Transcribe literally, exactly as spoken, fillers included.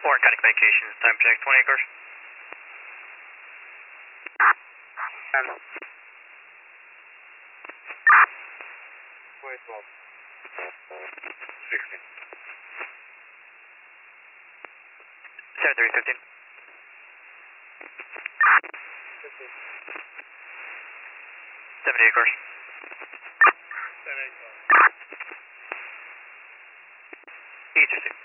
Warren County Communications, time check, twenty acres. Um, twenty twelve. sixteen. seven three fifteen. fifteen. seventy acres. seven eight twelve. E two six.